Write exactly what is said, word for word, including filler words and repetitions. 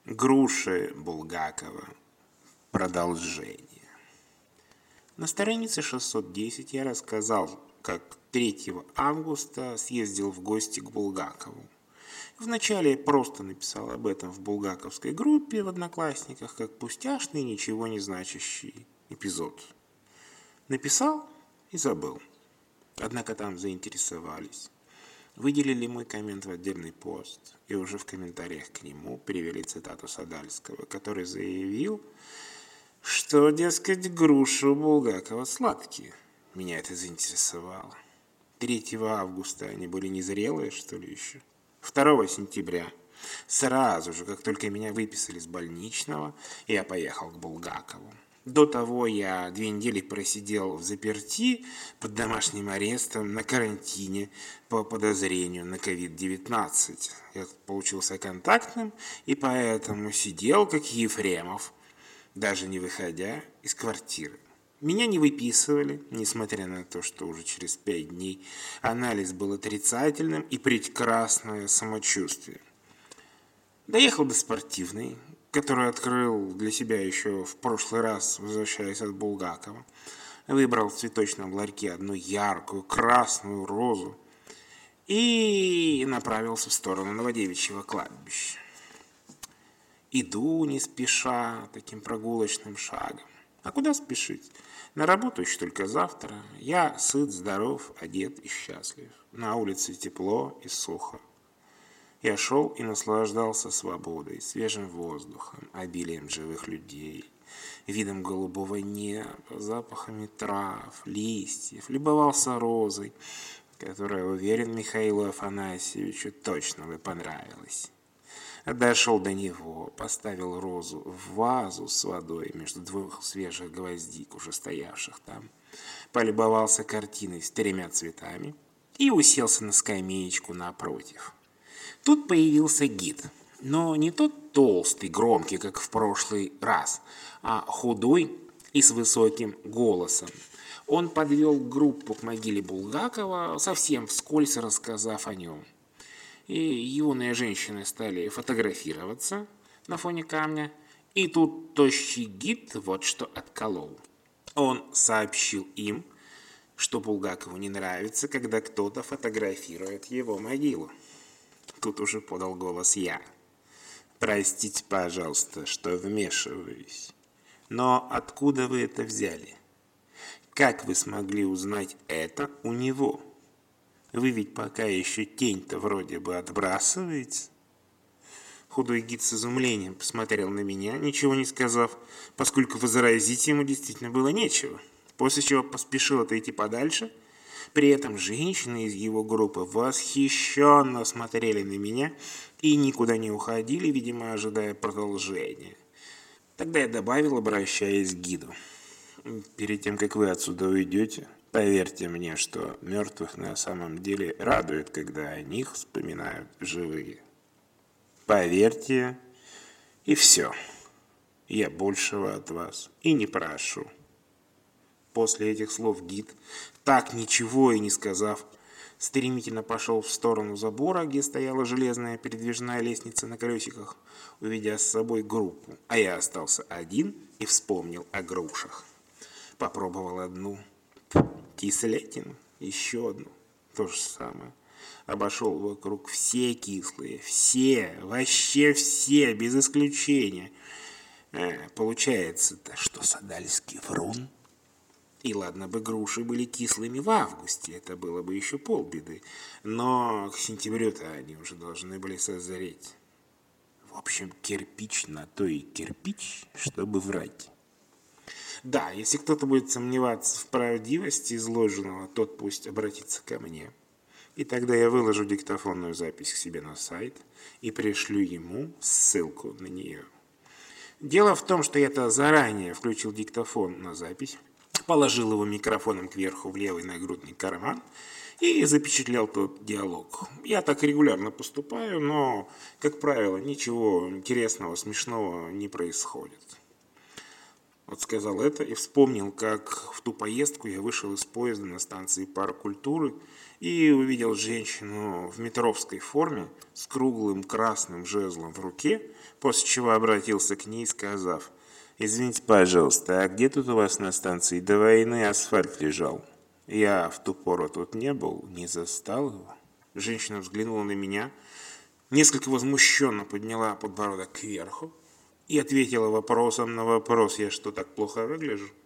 Груши Булгакова. Продолжение. На странице шестьсот десять я рассказал, как третьего августа съездил в гости к Булгакову. Вначале я просто написал об этом в булгаковской группе в Одноклассниках, как пустяшный, ничего не значащий эпизод. Написал и забыл. Однако там заинтересовались. Выделили мой коммент в отдельный пост, и уже в комментариях к нему привели цитату Садальского, который заявил, что, дескать, груши у Булгакова сладкие. Меня это заинтересовало. третьего августа они были незрелые, что ли, еще? второго сентября, сразу же, как только меня выписали с больничного, я поехал к Булгакову. До того я две недели просидел в заперти под домашним арестом на карантине по подозрению на ковид девятнадцать. Я получился контактным и поэтому сидел, как Ефремов, даже не выходя из квартиры. Меня не выписывали, несмотря на то, что уже через пять дней анализ был отрицательным и прекрасное самочувствие. Доехал до Спортивной, которую открыл для себя еще в прошлый раз, возвращаясь от Булгакова. Выбрал в цветочном ларьке одну яркую красную розу и направился в сторону Новодевичьего кладбища. Иду не спеша, таким прогулочным шагом. А куда спешить? На работу еще только завтра. Я сыт, здоров, одет и счастлив. На улице тепло и сухо. Я шел и наслаждался свободой, свежим воздухом, обилием живых людей, видом голубого неба, запахами трав, листьев, любовался розой, которая, уверен, Михаилу Афанасьевичу точно бы понравилась. Дошел до него, поставил розу в вазу с водой между двух свежих гвоздик, уже стоявших там, полюбовался картиной с тремя цветами и уселся на скамеечку напротив. Тут появился гид, но не тот толстый, громкий, как в прошлый раз, а худой и с высоким голосом. Он подвел группу к могиле Булгакова, совсем вскользь рассказав о нем. И юные женщины стали фотографироваться на фоне камня, и тут тощий гид вот что отколол. Он сообщил им, что Булгакову не нравится, когда кто-то фотографирует его могилу. Тут уже подал голос я. Простите, пожалуйста, что вмешиваюсь. Но откуда вы это взяли? Как вы смогли узнать это у него? Вы ведь пока еще тень-то вроде бы отбрасываете. Худой гид с изумлением посмотрел на меня, ничего не сказав, поскольку возразить ему действительно было нечего. После чего поспешил отойти подальше. При этом женщины из его группы восхищенно смотрели на меня и никуда не уходили, видимо, ожидая продолжения. Тогда я добавил, обращаясь к гиду. Перед тем, как вы отсюда уйдете, поверьте мне, что мертвых на самом деле радует, когда о них вспоминают живые. Поверьте, и все. Я большего от вас и не прошу. После этих слов гид, так ничего и не сказав, стремительно пошел в сторону забора, где стояла железная передвижная лестница на колесиках, уведя с собой группу, а я остался один и вспомнил о грушах. Попробовал одну, кислятину, еще одну, то же самое. Обошел вокруг все кислые, все, вообще все, без исключения. Э, получается-то, что Садальский врун. И ладно бы груши были кислыми в августе, это было бы еще полбеды, но к сентябрю-то они уже должны были созреть. В общем, кирпич на то и кирпич, чтобы врать. Да, если кто-то будет сомневаться в правдивости изложенного, тот пусть обратится ко мне. И тогда я выложу диктофонную запись к себе на сайт и пришлю ему ссылку на нее. Дело в том, что я-то заранее включил диктофон на запись, положил его микрофоном кверху в левый нагрудный карман и запечатлел тот диалог. Я так регулярно поступаю, но, как правило, ничего интересного, смешного не происходит. Вот сказал это и вспомнил, как в ту поездку я вышел из поезда на станции Парк культуры и увидел женщину в метровской форме с круглым красным жезлом в руке, после чего обратился к ней, сказав: «Извините, пожалуйста, а где тут у вас на станции до войны асфальт лежал? Я в ту пору тут не был, не застал его». Женщина взглянула на меня, несколько возмущенно подняла подбородок кверху и ответила вопросом на вопрос: «Я что, так плохо выгляжу?»